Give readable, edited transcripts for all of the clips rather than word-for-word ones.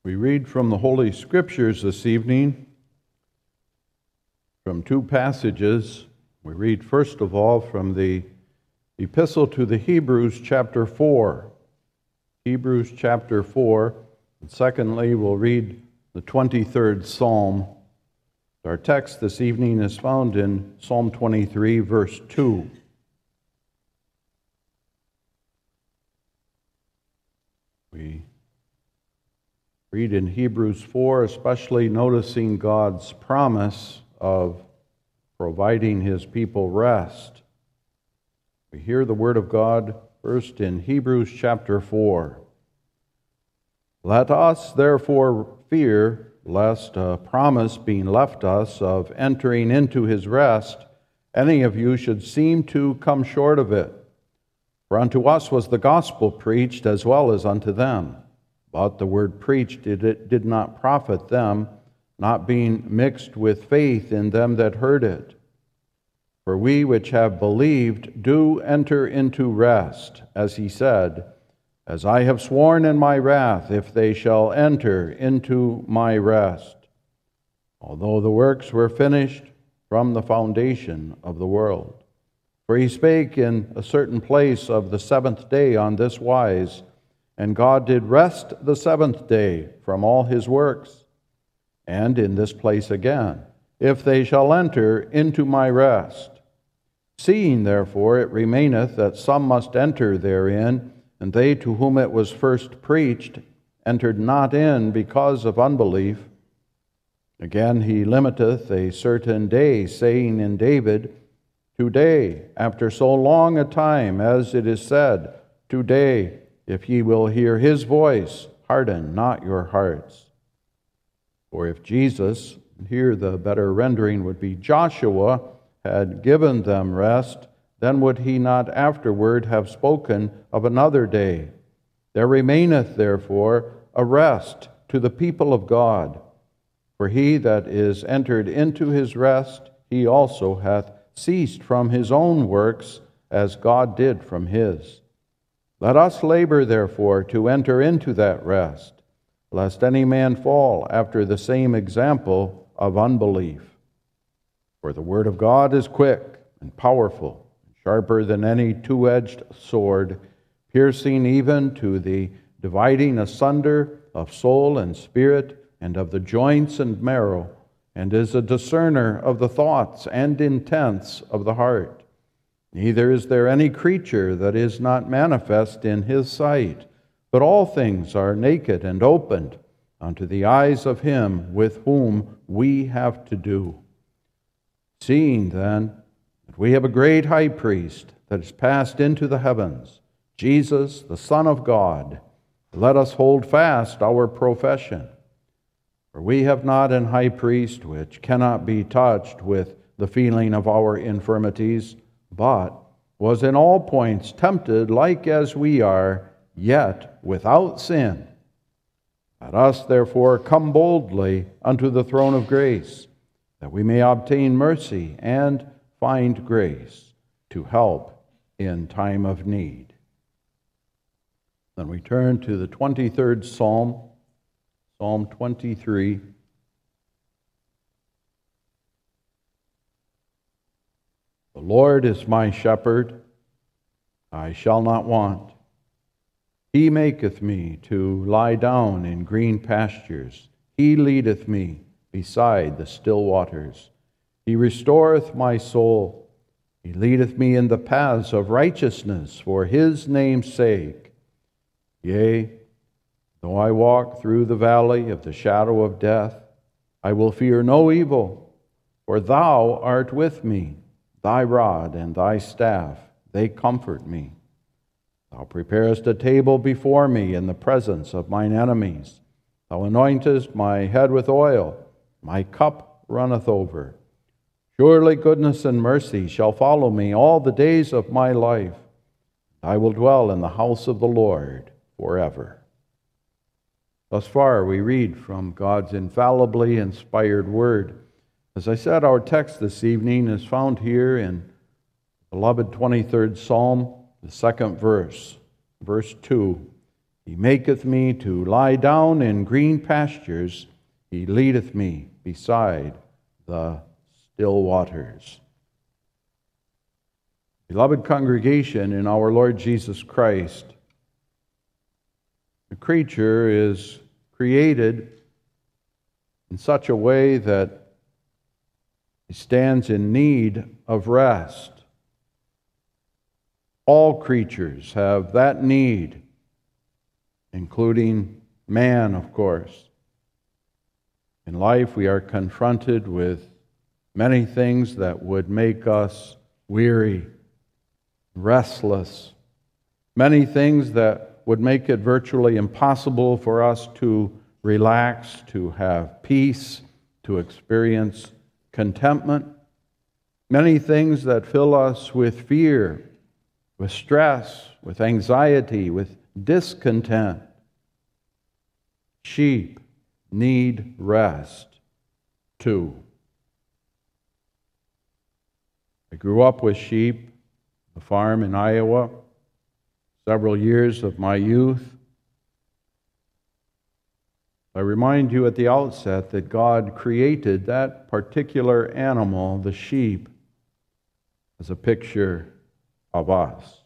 We read from the Holy Scriptures this evening from two passages. We read first of all from the Epistle to the Hebrews, chapter 4. Hebrews chapter 4. And secondly, we'll read the 23rd Psalm. Our text this evening is found in Psalm 23, verse 2. We read in Hebrews 4, especially noticing God's promise of providing his people rest. We hear the word of God first in Hebrews chapter 4. Let us therefore fear, lest a promise being left us of entering into his rest, any of you should seem to come short of it. For unto us was the gospel preached as well as unto them. But the word preached did not profit them, not being mixed with faith in them that heard it. For we which have believed do enter into rest, as he said, as I have sworn in my wrath, if they shall enter into my rest. Although the works were finished from the foundation of the world. For he spake in a certain place of the seventh day on this wise, and God did rest the seventh day from all his works. And in this place again, if they shall enter into my rest. Seeing therefore it remaineth that some must enter therein, and they to whom it was first preached entered not in because of unbelief. Again he limiteth a certain day, saying in David, Today, after so long a time, as it is said, Today, if ye will hear his voice, harden not your hearts. For if Jesus, here the better rendering would be Joshua, had given them rest, then would he not afterward have spoken of another day. There remaineth therefore a rest to the people of God. For he that is entered into his rest, he also hath ceased from his own works, as God did from his. Let us labor, therefore, to enter into that rest, lest any man fall after the same example of unbelief. For the word of God is quick and powerful, sharper than any two-edged sword, piercing even to the dividing asunder of soul and spirit, and of the joints and marrow, and is a discerner of the thoughts and intents of the heart. Neither is there any creature that is not manifest in his sight, but all things are naked and opened unto the eyes of him with whom we have to do. Seeing then that we have a great high priest that is passed into the heavens, Jesus, the Son of God, let us hold fast our profession. For we have not an high priest which cannot be touched with the feeling of our infirmities, but was in all points tempted like as we are, yet without sin. Let us therefore come boldly unto the throne of grace, that we may obtain mercy and find grace to help in time of need. Then we turn to the 23rd Psalm, Psalm 23. The Lord is my shepherd, I shall not want. He maketh me to lie down in green pastures. He leadeth me beside the still waters. He restoreth my soul. He leadeth me in the paths of righteousness for his name's sake. Yea, though I walk through the valley of the shadow of death, I will fear no evil, for thou art with me. Thy rod and thy staff, they comfort me. Thou preparest a table before me in the presence of mine enemies. Thou anointest my head with oil. My cup runneth over. Surely goodness and mercy shall follow me all the days of my life. I will dwell in the house of the Lord forever. Thus far we read from God's infallibly inspired word. As I said, our text this evening is found here in the beloved 23rd Psalm, the second verse, verse 2. He maketh me to lie down in green pastures. He leadeth me beside the still waters. Beloved congregation in our Lord Jesus Christ, the creature is created in such a way that he stands in need of rest. All creatures have that need, including man, of course. In life, we are confronted with many things that would make us weary, restless, many things that would make it virtually impossible for us to relax, to have peace, to experience contentment, many things that fill us with fear, with stress, with anxiety, with discontent. Sheep need rest too. I grew up with sheep, a farm in Iowa, several years of my youth. I remind you at the outset that God created that particular animal, the sheep, as a picture of us.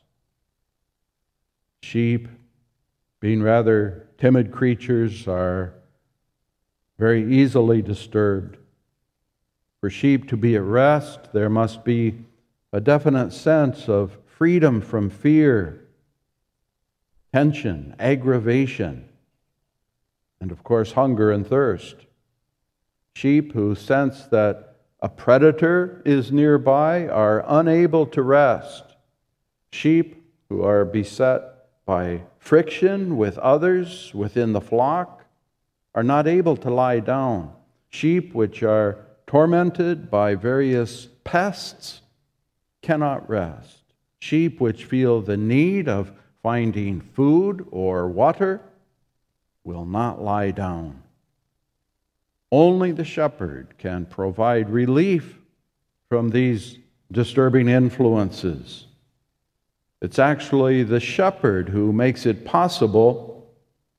Sheep, being rather timid creatures, are very easily disturbed. For sheep to be at rest, there must be a definite sense of freedom from fear, tension, aggravation, and of course, hunger and thirst. Sheep who sense that a predator is nearby are unable to rest. Sheep who are beset by friction with others within the flock are not able to lie down. Sheep which are tormented by various pests cannot rest. Sheep which feel the need of finding food or water will not lie down. Only the shepherd can provide relief from these disturbing influences. It's actually the shepherd who makes it possible,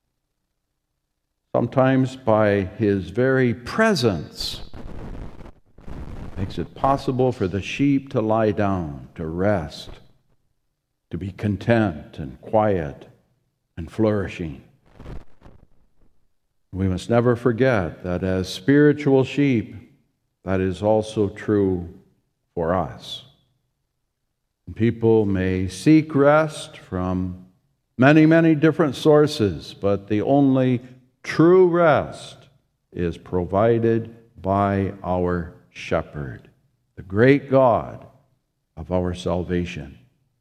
sometimes by his very presence, makes it possible for the sheep to lie down, to rest, to be content and quiet and flourishing. We must never forget that as spiritual sheep, that is also true for us. People may seek rest from many, many different sources, but the only true rest is provided by our shepherd, the great God of our salvation.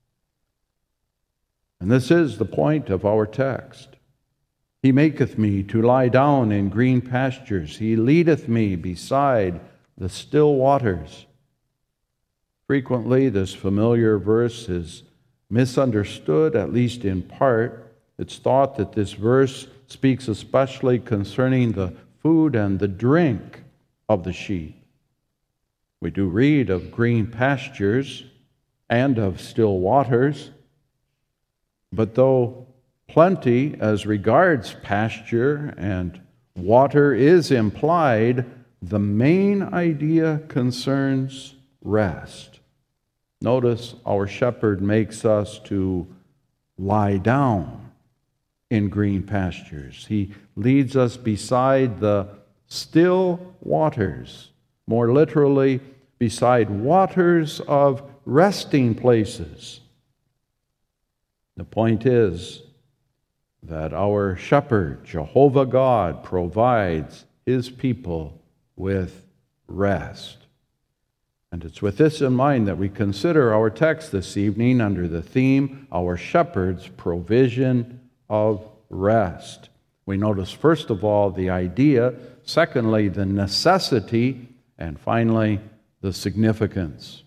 And this is the point of our text. He maketh me to lie down in green pastures. He leadeth me beside the still waters. Frequently, this familiar verse is misunderstood, at least in part. It's thought that this verse speaks especially concerning the food and the drink of the sheep. We do read of green pastures and of still waters, but though plenty as regards pasture and water is implied, the main idea concerns rest. Notice our shepherd makes us to lie down in green pastures. He leads us beside the still waters, more literally, beside waters of resting places. The point is that our shepherd, Jehovah God, provides his people with rest. And it's with this in mind that we consider our text this evening under the theme, Our Shepherd's Provision of Rest. We notice, first of all, the idea, secondly, the necessity, and finally, the significance.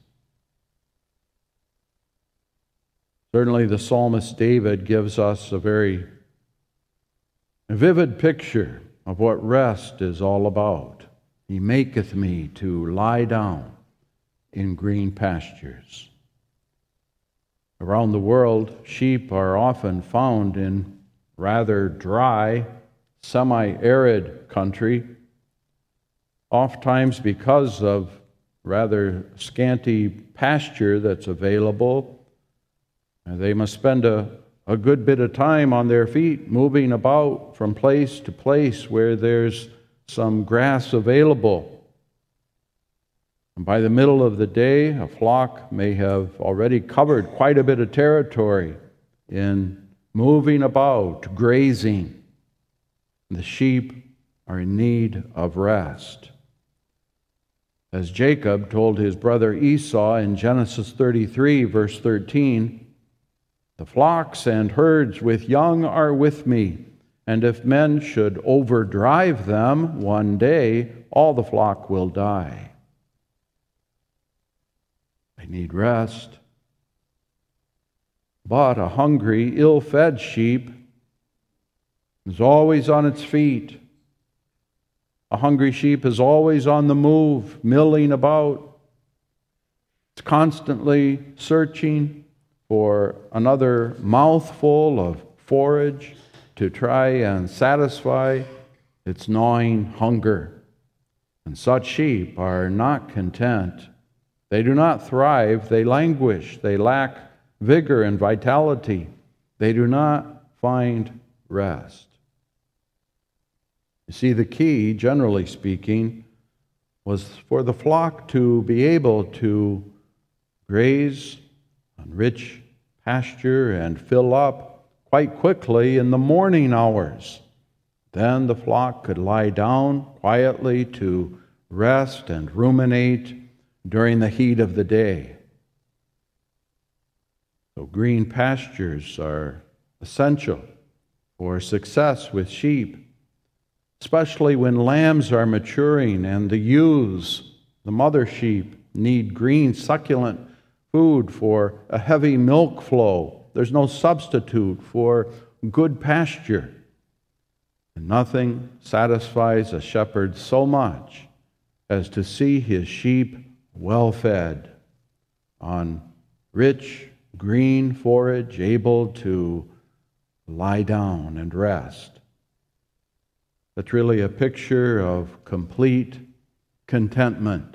Certainly, the psalmist David gives us a very vivid picture of what rest is all about. He maketh me to lie down in green pastures. Around the world, sheep are often found in rather dry, semi-arid country, oftentimes because of rather scanty pasture that's available. And they must spend a good bit of time on their feet, moving about from place to place where there's some grass available. And by the middle of the day, a flock may have already covered quite a bit of territory in moving about, grazing. The sheep are in need of rest. As Jacob told his brother Esau in Genesis 33, verse 13, "The flocks and herds with young are with me, and if men should overdrive them one day, all the flock will die." They need rest. But a hungry, ill-fed sheep is always on its feet. A hungry sheep is always on the move, milling about. It's constantly searching for another mouthful of forage to try and satisfy its gnawing hunger. And such sheep are not content. They do not thrive, they languish, they lack vigor and vitality. They do not find rest. You see, the key, generally speaking, was for the flock to be able to graze on rich pasture and fill up quite quickly in the morning hours. Then the flock could lie down quietly to rest and ruminate during the heat of the day. So green pastures are essential for success with sheep, especially when lambs are maturing and the ewes, the mother sheep, need green, succulent food for a heavy milk flow. There's no substitute for good pasture. And nothing satisfies a shepherd so much as to see his sheep well fed on rich, green forage, able to lie down and rest. That's really a picture of complete contentment.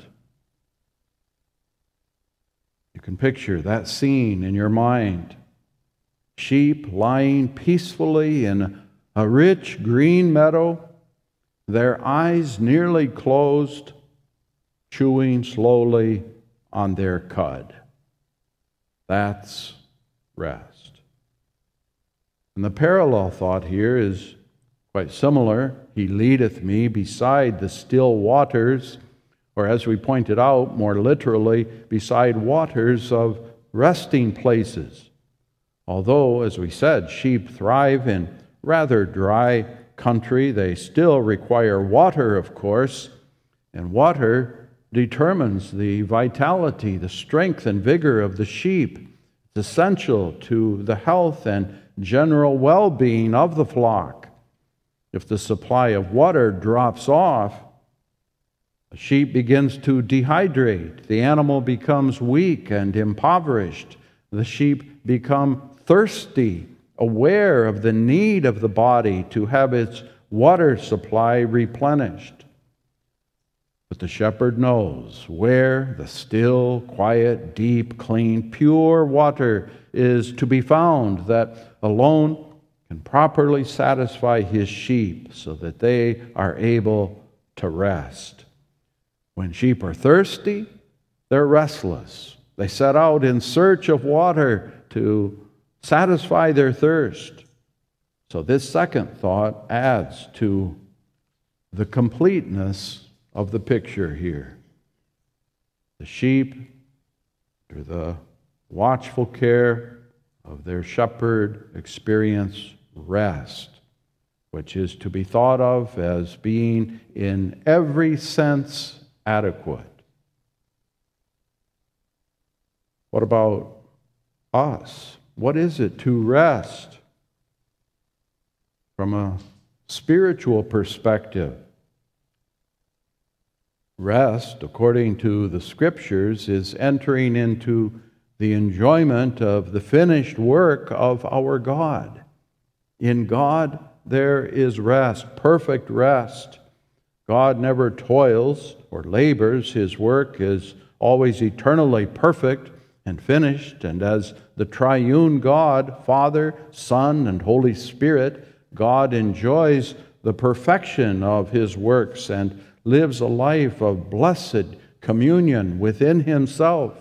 You can picture that scene in your mind. Sheep lying peacefully in a rich green meadow, their eyes nearly closed, chewing slowly on their cud. That's rest. And the parallel thought here is quite similar. He leadeth me beside the still waters, or as we pointed out, more literally, beside waters of resting places. Although, as we said, sheep thrive in rather dry country, they still require water, of course, and water determines the vitality, the strength and vigor of the sheep. It's essential to the health and general well-being of the flock. If the supply of water drops off, the sheep begins to dehydrate. The animal becomes weak and impoverished. The sheep become thirsty, aware of the need of the body to have its water supply replenished. But the shepherd knows where the still, quiet, deep, clean, pure water is to be found that alone can properly satisfy his sheep so that they are able to rest. When sheep are thirsty, they're restless. They set out in search of water to satisfy their thirst. So this second thought adds to the completeness of the picture here. The sheep, under the watchful care of their shepherd, experience rest, which is to be thought of as being in every sense adequate. What about us? What is it to rest from a spiritual perspective? Rest, according to the Scriptures, is entering into the enjoyment of the finished work of our God. In God there is rest, perfect rest. God never toils or labors. His work is always eternally perfect and finished. And as the triune God, Father, Son, and Holy Spirit, God enjoys the perfection of His works and lives a life of blessed communion within Himself.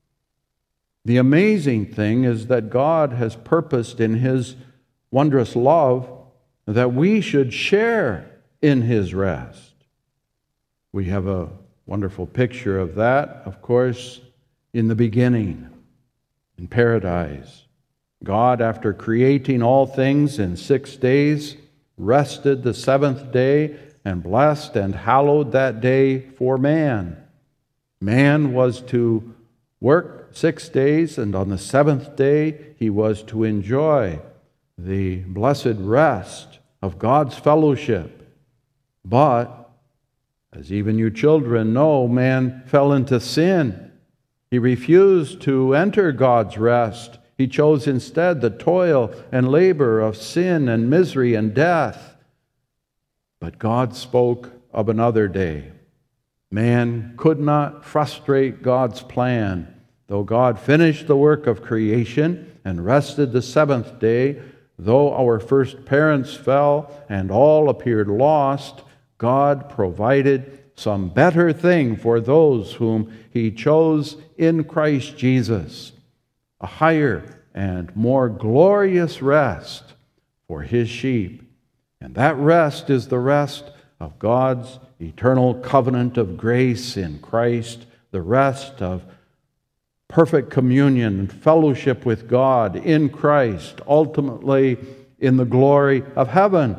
The amazing thing is that God has purposed in His wondrous love that we should share in His rest. We have a wonderful picture of that, of course, in the beginning, in paradise. God, after creating all things in 6 days, rested the seventh day and blessed and hallowed that day for man. Man was to work 6 days, and on the seventh day he was to enjoy the blessed rest of God's fellowship. But, as even you children know, man fell into sin. He refused to enter God's rest. He chose instead the toil and labor of sin and misery and death. But God spoke of another day. Man could not frustrate God's plan. Though God finished the work of creation and rested the seventh day, though our first parents fell and all appeared lost, God provided some better thing for those whom He chose in Christ Jesus, a higher and more glorious rest for His sheep. And that rest is the rest of God's eternal covenant of grace in Christ, the rest of perfect communion and fellowship with God in Christ, ultimately in the glory of heaven.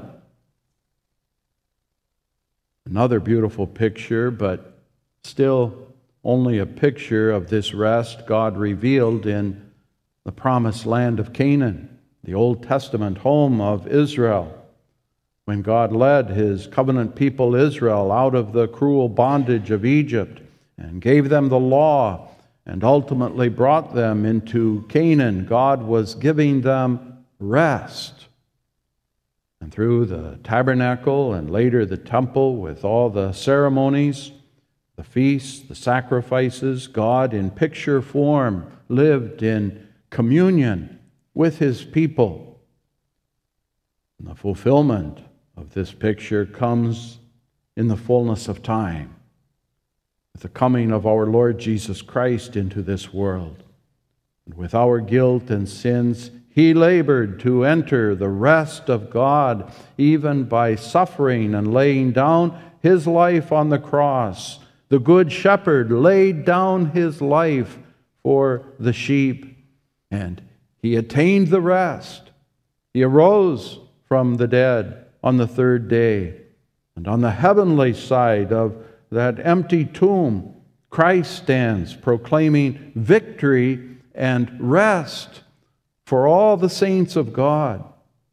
Another beautiful picture, but still only a picture of this rest God revealed in the promised land of Canaan, the Old Testament home of Israel. When God led His covenant people Israel out of the cruel bondage of Egypt and gave them the law and ultimately brought them into Canaan, God was giving them rest. And through the tabernacle and later the temple, with all the ceremonies, the feasts, the sacrifices, God in picture form lived in communion with His people. And the fulfillment of this picture comes in the fullness of time, with the coming of our Lord Jesus Christ into this world. And with our guilt and sins, He labored to enter the rest of God, even by suffering and laying down His life on the cross. The Good Shepherd laid down His life for the sheep, and He attained the rest. He arose from the dead on the third day, and on the heavenly side of that empty tomb, Christ stands proclaiming victory and rest for all the saints of God.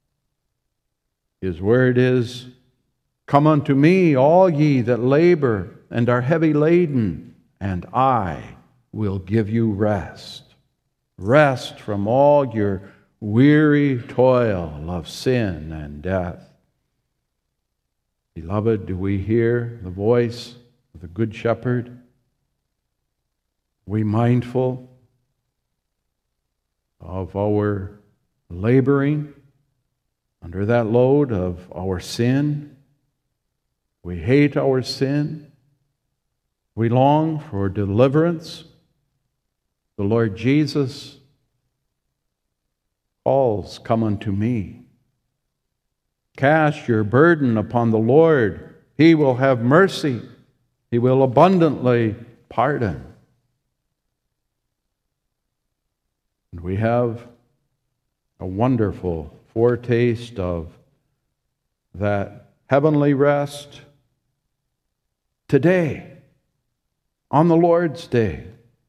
His word is, "Come unto me, all ye that labor and are heavy laden, and I will give you rest." Rest from all your weary toil of sin and death. Beloved, do we hear the voice of the Good Shepherd? Are we mindful of our laboring under that load of our sin? We hate our sin. We long for deliverance. The Lord Jesus calls, "Come unto me." Cast your burden upon the Lord. He will have mercy. He will abundantly pardon. And we have a wonderful foretaste of that heavenly rest today, on the Lord's Day.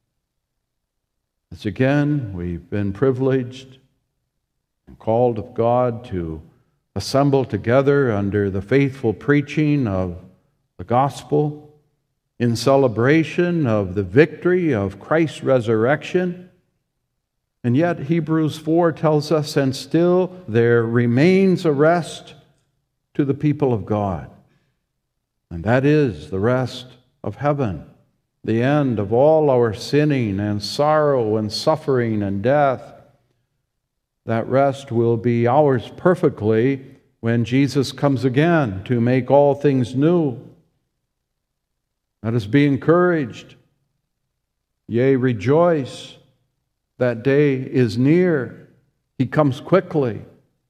As again, we've been privileged and called of God to assemble together under the faithful preaching of the gospel in celebration of the victory of Christ's resurrection. And yet Hebrews 4 tells us, and still there remains a rest to the people of God. And that is the rest of heaven, the end of all our sinning and sorrow and suffering and death. That rest will be ours perfectly when Jesus comes again to make all things new. Let us be encouraged. Yea, rejoice. That day is near. He comes quickly.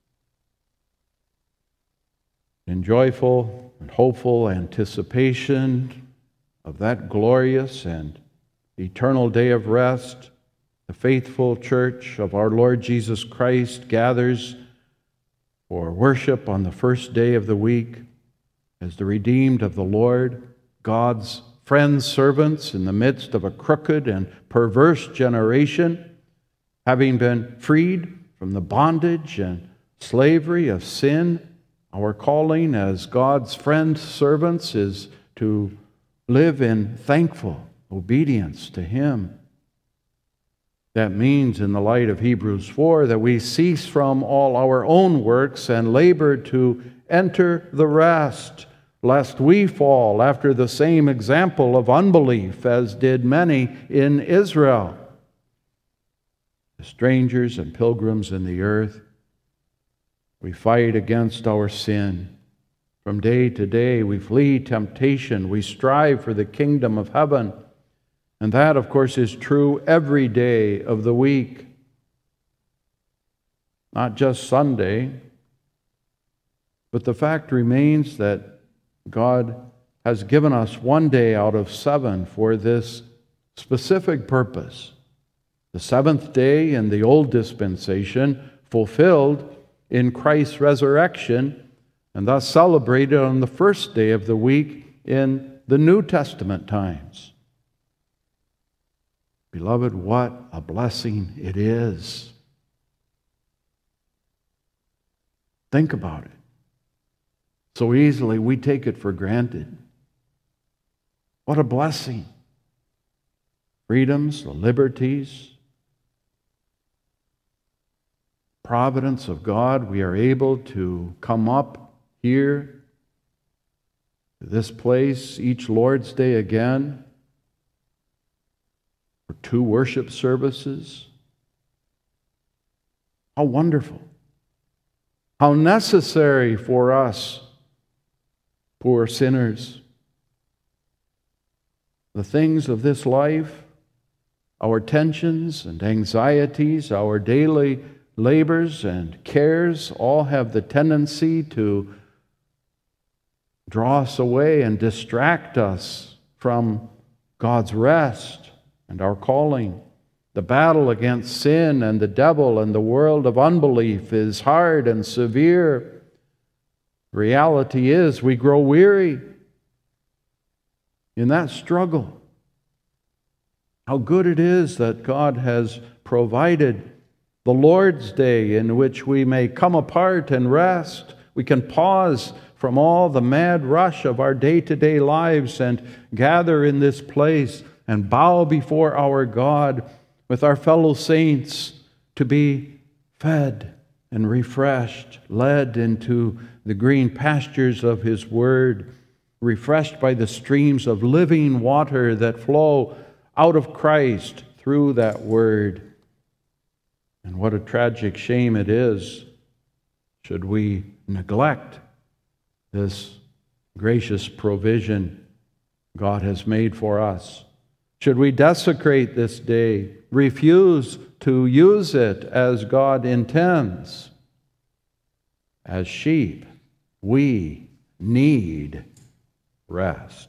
In joyful and hopeful anticipation of that glorious and eternal day of rest, the faithful church of our Lord Jesus Christ gathers for worship on the first day of the week as the redeemed of the Lord, God's friends, servants in the midst of a crooked and perverse generation, having been freed from the bondage and slavery of sin. Our calling as God's friend servants is to live in thankful obedience to Him. That means, in the light of Hebrews 4, that we cease from all our own works and labor to enter the rest, lest we fall after the same example of unbelief as did many in Israel. As strangers and pilgrims in the earth, we fight against our sin. From day to day, we flee temptation. We strive for the kingdom of heaven. And that, of course, is true every day of the week. Not just Sunday, but the fact remains that God has given us one day out of 7 for this specific purpose. The 7th day in the old dispensation fulfilled in Christ's resurrection, and thus celebrated on the first day of the week in the New Testament times. Beloved, what a blessing it is. Think about it. So easily we take it for granted. What a blessing. Freedoms, the liberties, providence of God, we are able to come up here to this place each Lord's Day again for 2 worship services. How wonderful. How necessary for us, poor sinners. The things of this life, our tensions and anxieties, our daily labors and cares all have the tendency to draw us away and distract us from God's rest and our calling. The battle against sin and the devil and the world of unbelief is hard and severe. Reality is we grow weary in that struggle. How good it is that God has provided the Lord's Day in which we may come apart and rest. We can pause from all the mad rush of our day-to-day lives and gather in this place and bow before our God with our fellow saints to be fed and refreshed, led into the green pastures of His Word, refreshed by the streams of living water that flow out of Christ through that Word. And what a tragic shame it is should we neglect this gracious provision God has made for us. Should we desecrate this day, refuse to use it as God intends? As sheep, we need rest.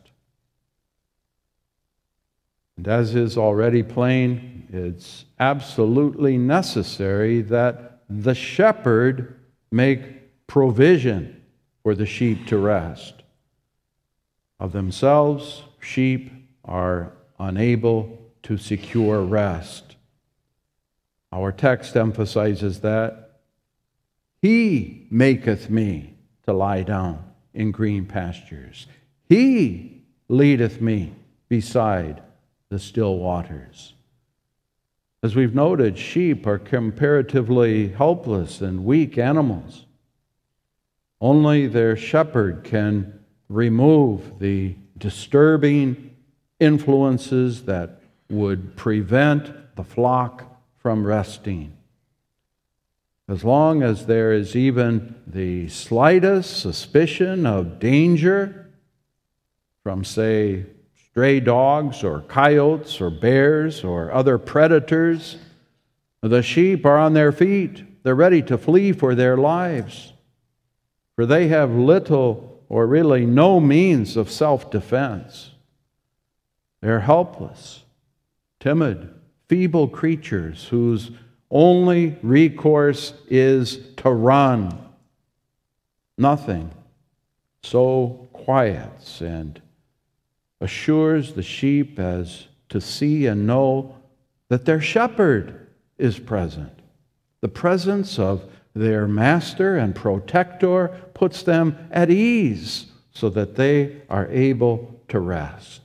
And as is already plain, it's absolutely necessary that the shepherd make provision for the sheep to rest. Of themselves, sheep are unable to secure rest. Our text emphasizes that. He maketh me to lie down in green pastures. He leadeth me beside the still waters. As we've noted, sheep are comparatively helpless and weak animals. Only their shepherd can remove the disturbing influences that would prevent the flock from resting. As long as there is even the slightest suspicion of danger from, say, stray dogs or coyotes or bears or other predators, the sheep are on their feet. They're ready to flee for their lives, for they have little or really no means of self-defense. They're helpless, timid, feeble creatures whose only recourse is to run. Nothing so quiets and assures the sheep as to see and know that their shepherd is present. The presence of their master and protector puts them at ease so that they are able to rest.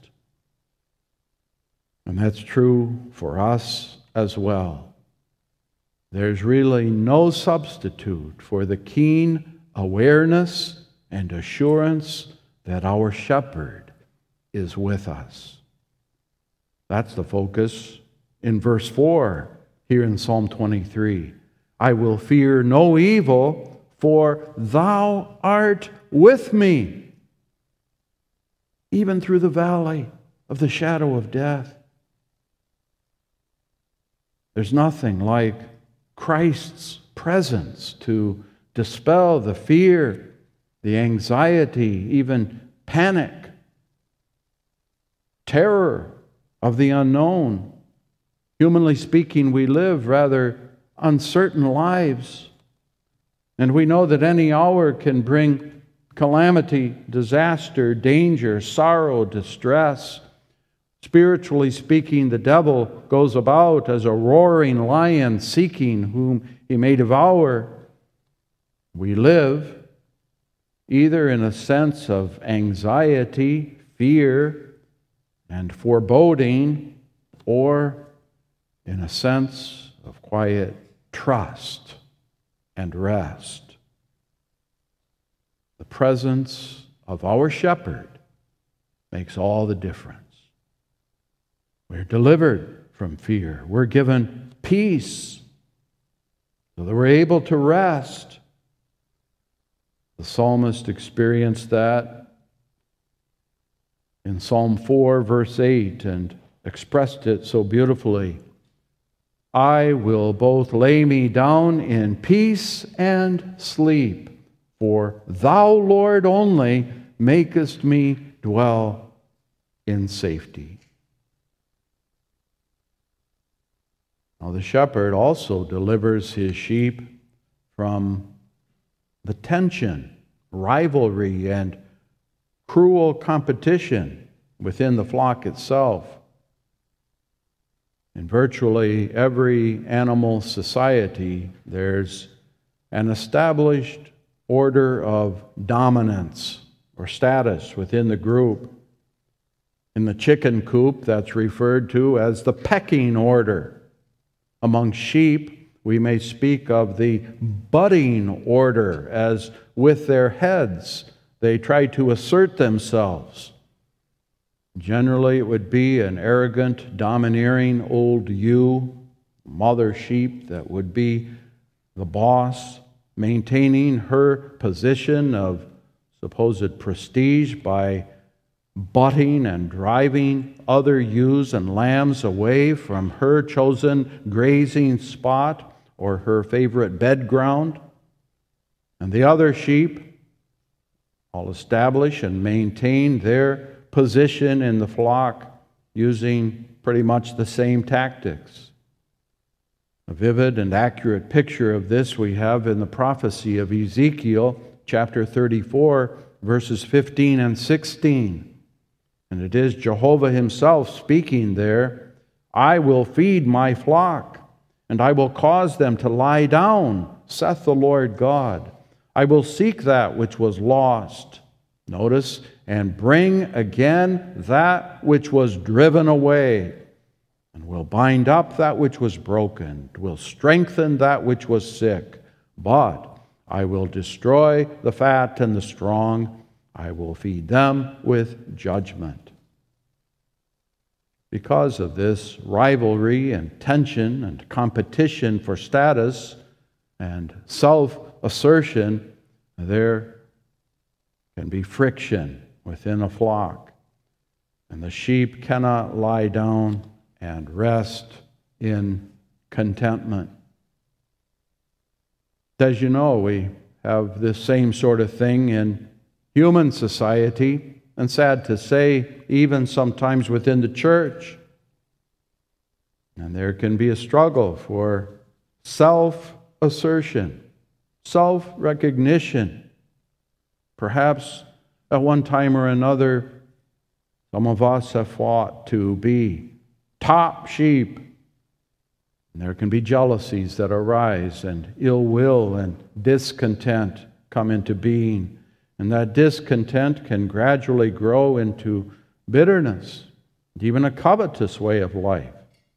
And that's true for us as well. There's really no substitute for the keen awareness and assurance that our shepherd is with us. That's the focus in verse 4 here in Psalm 23. I will fear no evil, for thou art with me. Even through the valley of the shadow of death. There's nothing like Christ's presence to dispel the fear, the anxiety, even panic, terror of the unknown. Humanly speaking, we live rather uncertain lives, and we know that any hour can bring calamity, disaster, danger, sorrow, distress. Spiritually speaking, the devil goes about as a roaring lion seeking whom he may devour. We live either in a sense of anxiety, fear, and foreboding, or in a sense of quiet trust and rest. The presence of our shepherd makes all the difference. We're delivered from fear. We're given peace so that we're able to rest. The psalmist experienced that in Psalm 4, verse 8, and expressed it so beautifully. I will both lay me down in peace and sleep, for thou, Lord, only makest me dwell in safety. Now, the shepherd also delivers his sheep from the tension, rivalry, and cruel competition within the flock itself. In virtually every animal society, there's an established order of dominance or status within the group. In the chicken coop, that's referred to as the pecking order. Among sheep, we may speak of the butting order, as with their heads they try to assert themselves. Generally, it would be an arrogant, domineering old ewe, mother sheep, that would be the boss, maintaining her position of supposed prestige by butting and driving other ewes and lambs away from her chosen grazing spot or her favorite bed ground. And the other sheep all establish and maintain their position in the flock using pretty much the same tactics. A vivid and accurate picture of this we have in the prophecy of Ezekiel, chapter 34, verses 15 and 16. And it is Jehovah himself speaking there. I will feed my flock, and I will cause them to lie down, saith the Lord God. I will seek that which was lost. Notice, and bring again that which was driven away. and will bind up that which was broken, will strengthen that which was sick. But I will destroy the fat and the strong. I will feed them with judgment. Because of this rivalry and tension and competition for status and self-assertion, there can be friction within a flock. And the sheep cannot lie down and rest in contentment. As you know, we have this same sort of thing in human society, and sad to say, even sometimes within the church. And there can be a struggle for self-assertion, self-recognition. Perhaps at one time or another, some of us have fought to be top sheep. And there can be jealousies that arise, and ill will and discontent come into being. And that discontent can gradually grow into bitterness, and even a covetous way of life.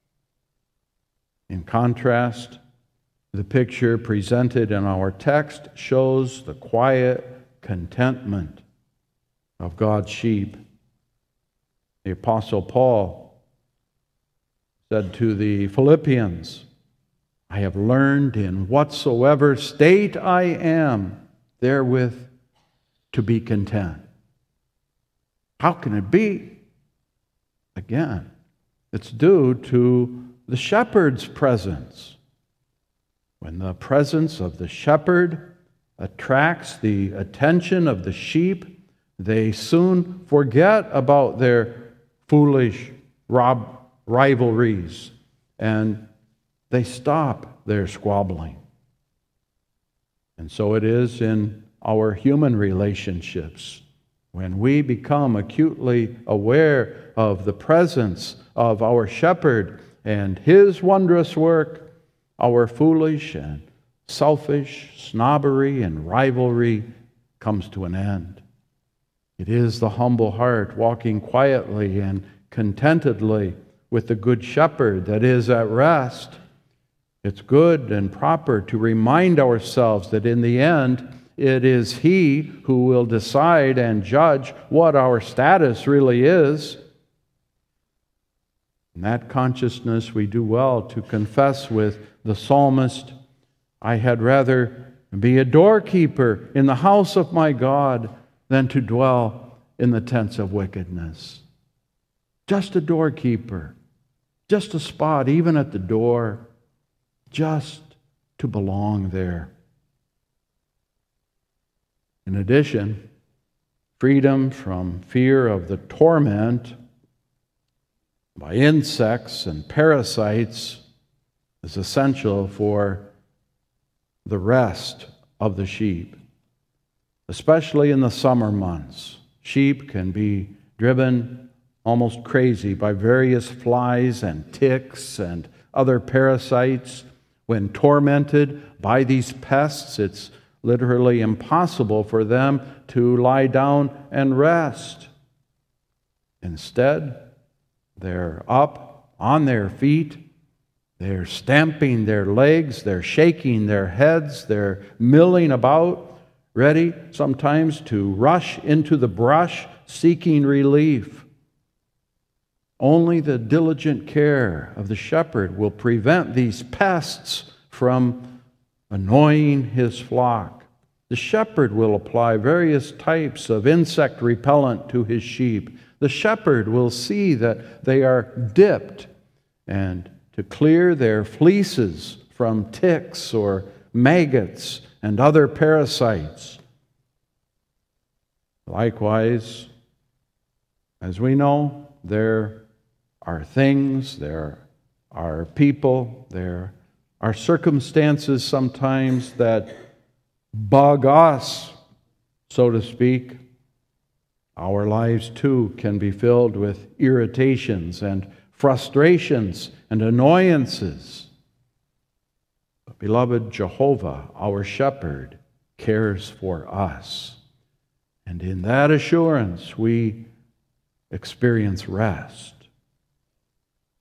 In contrast, the picture presented in our text shows the quiet contentment of God's sheep. The Apostle Paul said to the Philippians, I have learned in whatsoever state I am, therewith to be content. How can it be? Again, it's due to the shepherd's presence. When the presence of the shepherd attracts the attention of the sheep, they soon forget about their foolish rivalries, and they stop their squabbling. And so it is in our human relationships. When we become acutely aware of the presence of our shepherd and his wondrous work, our foolish and selfish snobbery and rivalry comes to an end. It is the humble heart walking quietly and contentedly with the good shepherd that is at rest. It's good and proper to remind ourselves that in the end, it is he who will decide and judge what our status really is. In that consciousness, we do well to confess with the psalmist, I had rather be a doorkeeper in the house of my God than to dwell in the tents of wickedness. Just a doorkeeper, just a spot, even at the door, just to belong there. In addition, freedom from fear of the torment by insects and parasites is essential for the rest of the sheep. Especially in the summer months, sheep can be driven almost crazy by various flies and ticks and other parasites. When tormented by these pests, it's literally impossible for them to lie down and rest. Instead, they're up on their feet, they're stamping their legs, they're shaking their heads, they're milling about, ready sometimes to rush into the brush, seeking relief. Only the diligent care of the shepherd will prevent these pests from annoying his flock. The shepherd will apply various types of insect repellent to his sheep. The shepherd will see that they are dipped and to clear their fleeces from ticks or maggots and other parasites. Likewise, as we know, there are things, there are people, there are circumstances sometimes that bug us, so to speak. Our lives too can be filled with irritations and frustrations and annoyances. But beloved, Jehovah, our shepherd, cares for us. And in that assurance, we experience rest.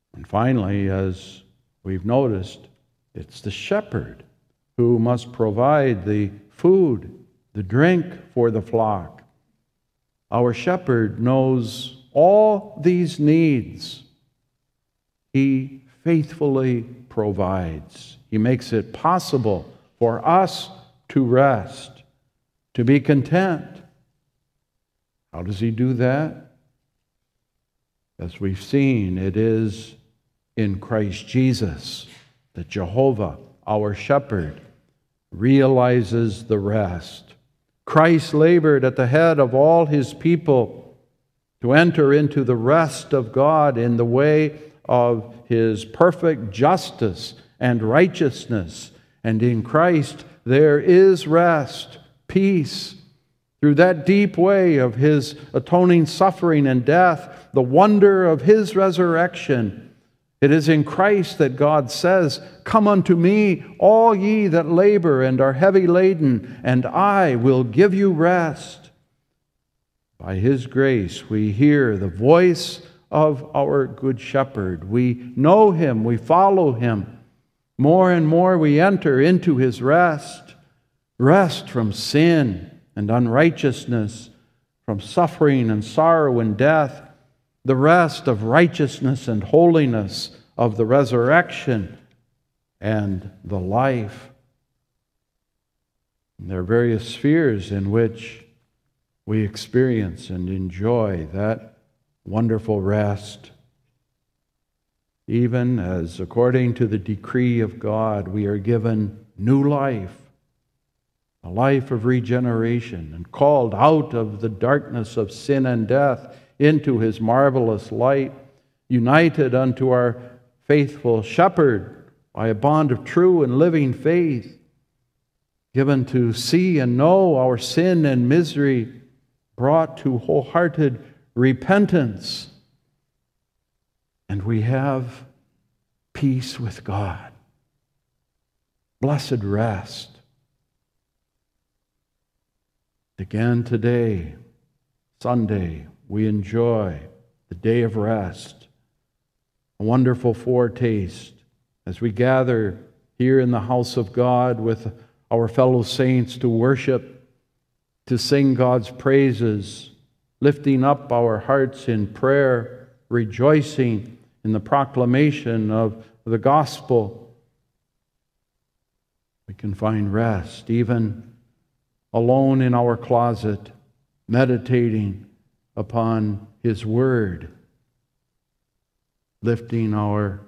And finally, as we've noticed, it's the shepherd who must provide the food, the drink for the flock. Our shepherd knows all these needs. He faithfully provides. He makes it possible for us to rest, to be content. How does he do that? As we've seen, it is in Christ Jesus that Jehovah, our shepherd, realizes the rest. Christ labored at the head of all his people to enter into the rest of God in the way of his perfect justice and righteousness. And in Christ there is rest, peace, through that deep way of his atoning suffering and death, the wonder of his resurrection. It is in Christ that God says, "Come unto me, all ye that labor and are heavy laden, and I will give you rest." By his grace we hear the voice of our good shepherd. We know him, we follow him. More and more we enter into his rest. Rest from sin and unrighteousness, from suffering and sorrow and death. The rest of righteousness and holiness, of the resurrection and the life. And there are various spheres in which we experience and enjoy that wonderful rest. Even as, according to the decree of God, we are given new life, a life of regeneration, and called out of the darkness of sin and death into his marvelous light, united unto our faithful shepherd by a bond of true and living faith, given to see and know our sin and misery, brought to wholehearted repentance, and we have peace with God, blessed rest. Again today, Sunday, we enjoy the day of rest, a wonderful foretaste as we gather here in the house of God with our fellow saints to worship, to sing God's praises, lifting up our hearts in prayer, rejoicing in the proclamation of the gospel. We can find rest even alone in our closet, meditating upon his word, lifting our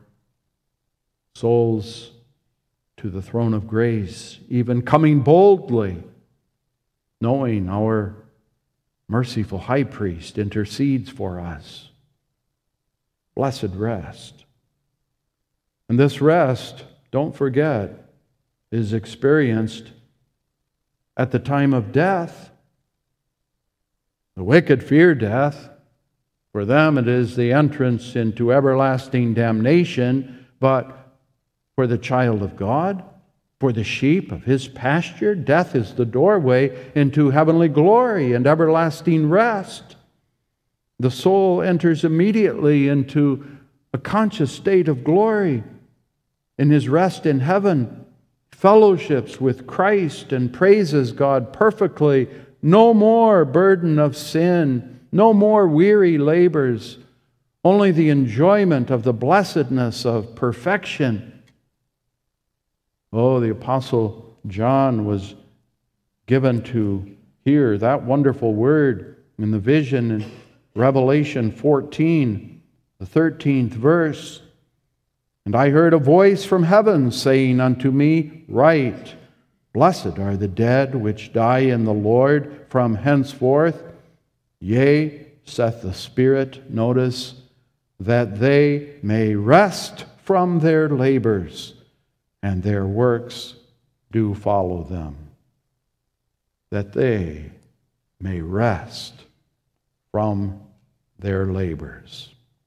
souls to the throne of grace, even coming boldly, knowing our merciful high priest intercedes for us. Blessed rest. And this rest, don't forget, is experienced at the time of death. The wicked fear death. For them it is the entrance into everlasting damnation, but for the child of God, for the sheep of his pasture, death is the doorway into heavenly glory and everlasting rest. The soul enters immediately into a conscious state of glory in his rest in heaven, fellowships with Christ and praises God perfectly. No more burden of sin, no more weary labors, only the enjoyment of the blessedness of perfection. Oh, the Apostle John was given to hear that wonderful word in the vision in Revelation 14, the 13th verse. And I heard a voice from heaven saying unto me, Write, blessed are the dead which die in the Lord from henceforth. Yea, saith the Spirit, notice, that they may rest from their labors, and their works do follow them. That they may rest from their labors.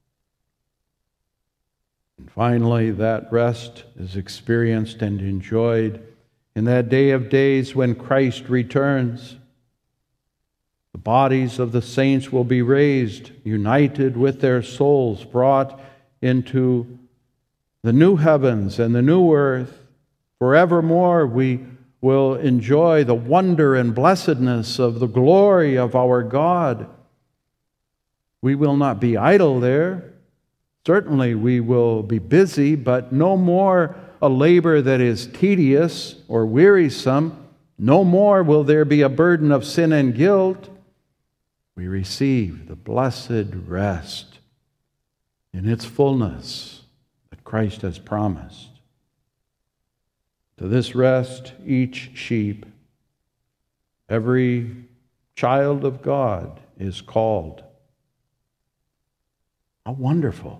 And finally, that rest is experienced and enjoyed in that day of days when Christ returns. The bodies of the saints will be raised, united with their souls, brought into the new heavens and the new earth. Forevermore we will enjoy the wonder and blessedness of the glory of our God. We will not be idle there. Certainly we will be busy, but no more a labor that is tedious or wearisome. No more will there be a burden of sin and guilt. We receive the blessed rest in its fullness that Christ has promised. To this rest, each sheep, every child of God is called. How wonderful!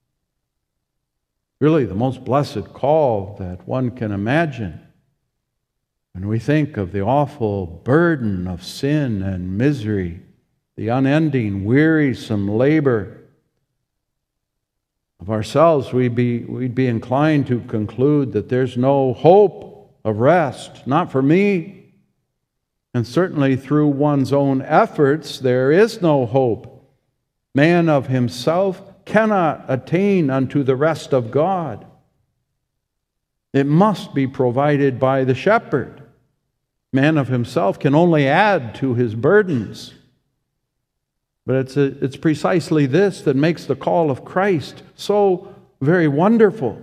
Really the most blessed call that one can imagine. When we think of the awful burden of sin and misery, the unending, wearisome labor of ourselves, we'd be inclined to conclude that there's no hope of rest, not for me. And certainly through one's own efforts, there is no hope. Man of himself cannot attain unto the rest of God. It must be provided by the shepherd. Man of himself can only add to his burdens. But it's precisely this that makes the call of Christ so very wonderful.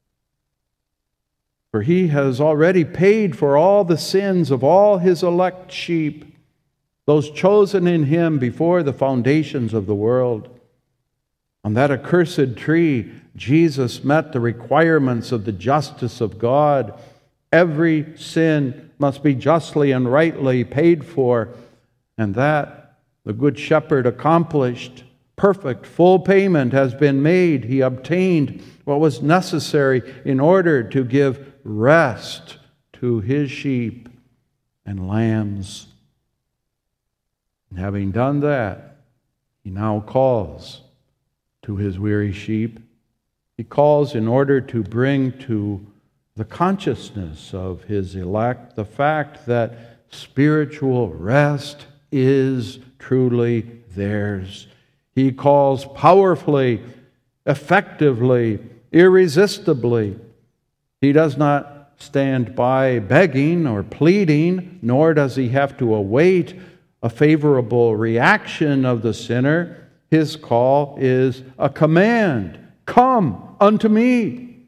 For he has already paid for all the sins of all his elect sheep, those chosen in him before the foundations of the world. On that accursed tree, Jesus met the requirements of the justice of God. Every sin must be justly and rightly paid for, and that the Good Shepherd accomplished. Perfect, full payment has been made. He obtained what was necessary in order to give rest to his sheep and lambs. And having done that, he now calls to his weary sheep. He calls in order to bring to the consciousness of his elect the fact that spiritual rest is truly theirs. He calls powerfully, effectively, irresistibly. He does not stand by begging or pleading, nor does he have to await a favorable reaction of the sinner. His call is a command. Come unto me.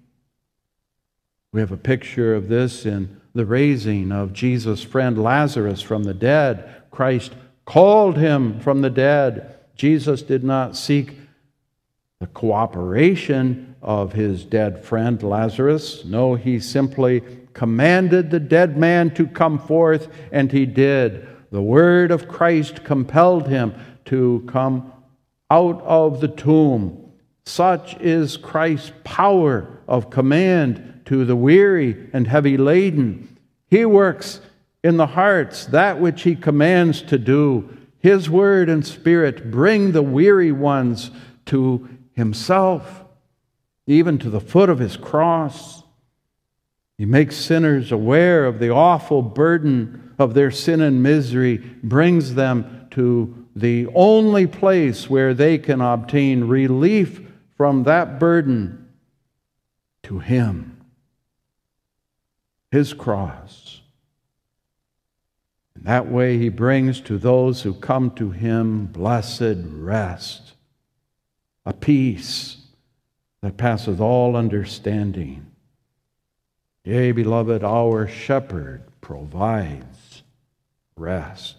We have a picture of this in the raising of Jesus' friend Lazarus from the dead. Christ called him from the dead. Jesus did not seek the cooperation of his dead friend Lazarus. No, he simply commanded the dead man to come forth, and he did. The word of Christ compelled him to come out of the tomb. Such is Christ's power of command to the weary and heavy laden. He works in the hearts that which he commands to do. His word and spirit bring the weary ones to himself, even to the foot of his cross. He makes sinners aware of the awful burden of their sin and misery, brings them to the only place where they can obtain relief from that burden, to him, his cross. In that way he brings to those who come to him blessed rest, a peace that passeth all understanding. Yea, beloved, our shepherd provides rest.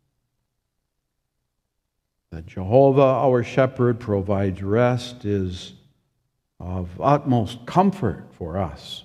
That Jehovah, our shepherd, provides rest is of utmost comfort for us.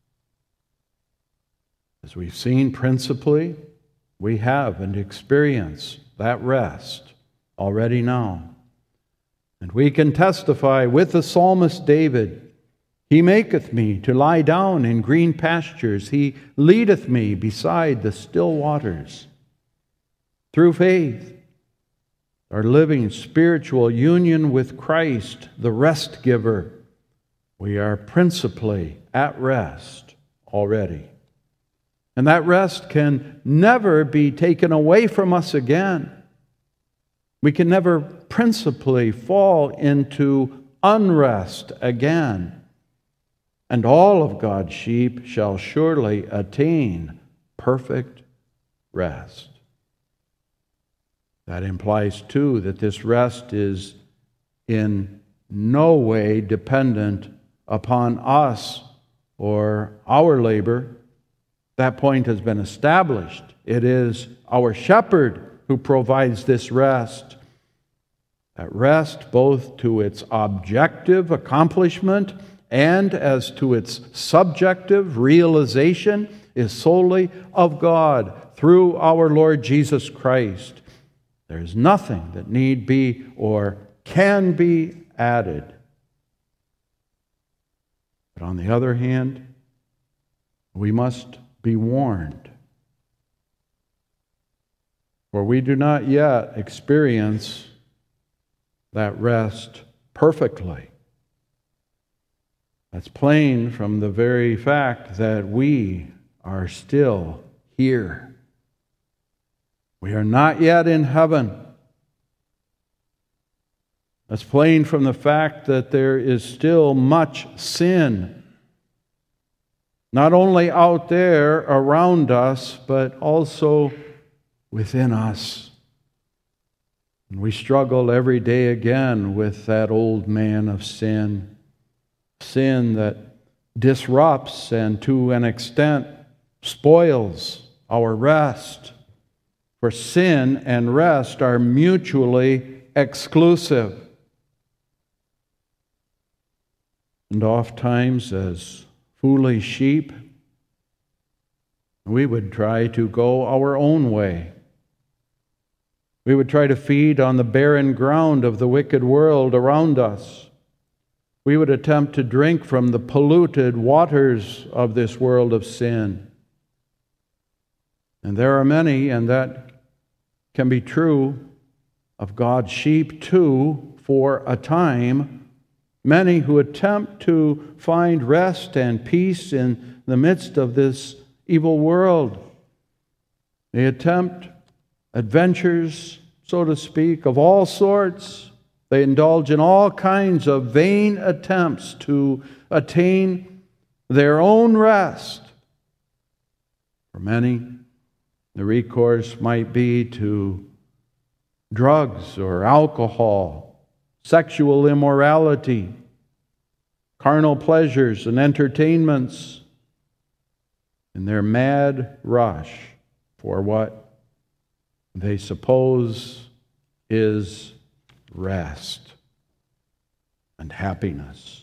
As we've seen principally, we have and experience that rest already now. And we can testify with the psalmist David, He maketh me to lie down in green pastures. He leadeth me beside the still waters. Through faith, our living spiritual union with Christ, the rest giver, we are principally at rest already. And that rest can never be taken away from us again. We can never principally fall into unrest again. And all of God's sheep shall surely attain perfect rest. That implies, too, that this rest is in no way dependent upon us or our labor. That point has been established. It is our shepherd who provides this rest. That rest, both to its objective accomplishment and as to its subjective realization, is solely of God through our Lord Jesus Christ. There is nothing that need be or can be added. But on the other hand, we must be warned. For we do not yet experience that rest perfectly. That's plain from the very fact that we are still here. We are not yet in heaven. That's plain from the fact that there is still much sin, not only out there around us, but also within us. And we struggle every day again with that old man of sin. Sin that disrupts and to an extent spoils our rest. For sin and rest are mutually exclusive. And oftentimes, as foolish sheep, we would try to go our own way. We would try to feed on the barren ground of the wicked world around us. We would attempt to drink from the polluted waters of this world of sin. And there are many, and that can be true of God's sheep too, for a time, many who attempt to find rest and peace in the midst of this evil world. They attempt adventures, so to speak, of all sorts. They indulge in all kinds of vain attempts to attain their own rest. For many, the recourse might be to drugs or alcohol, sexual immorality, carnal pleasures and entertainments, in their mad rush for what they suppose is rest and happiness.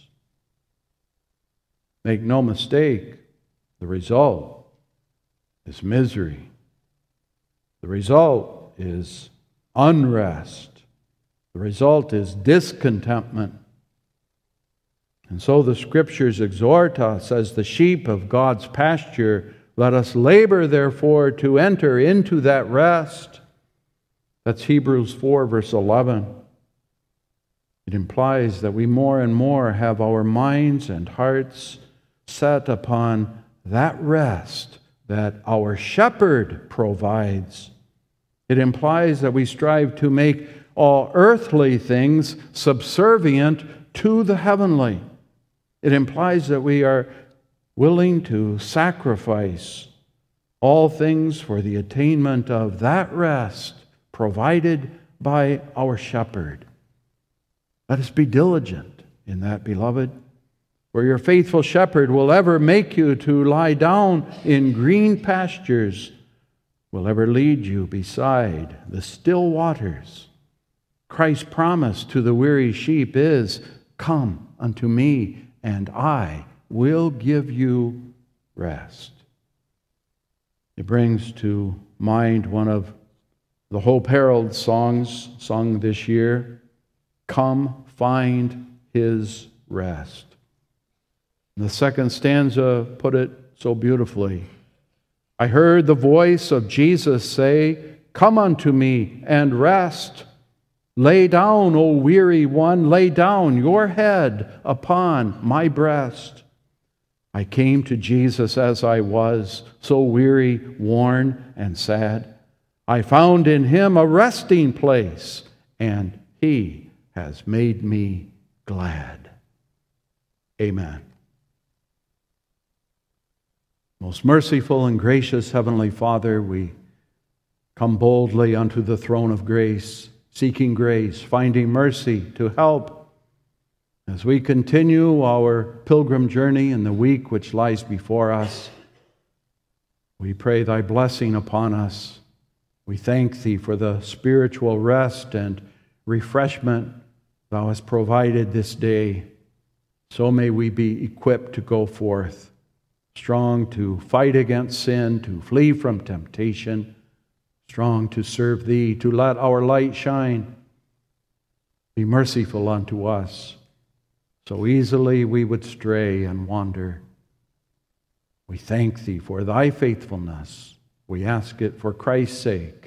Make no mistake, the result is misery. The result is unrest. The result is discontentment. And so the Scriptures exhort us, as the sheep of God's pasture, let us labor, therefore, to enter into that rest. That's Hebrews 4, verse 11. It implies that we more and more have our minds and hearts set upon that rest that our shepherd provides. It implies that we strive to make all earthly things subservient to the heavenly. It implies that we are willing to sacrifice all things for the attainment of that rest provided by our shepherd. Let us be diligent in that, beloved, for your faithful shepherd will ever make you to lie down in green pastures, will ever lead you beside the still waters. Christ's promise to the weary sheep is, "Come unto me, and I will give you rest." It brings to mind one of the Hope Herald songs sung this year, "Come Find His Rest." And the second stanza put it so beautifully. I heard the voice of Jesus say, "Come unto me and rest. Lay down, O weary one, lay down your head upon my breast." I came to Jesus as I was, so weary, worn, and sad. I found in him a resting place, and he has made me glad. Amen. Most merciful and gracious Heavenly Father, we come boldly unto the throne of grace, seeking grace, finding mercy to help as we continue our pilgrim journey in the week which lies before us. We pray thy blessing upon us. We thank thee for the spiritual rest and refreshment thou hast provided this day. So may we be equipped to go forth, strong to fight against sin, to flee from temptation, strong to serve thee, to let our light shine. Be merciful unto us. So easily we would stray and wander. We thank thee for thy faithfulness. We ask it for Christ's sake.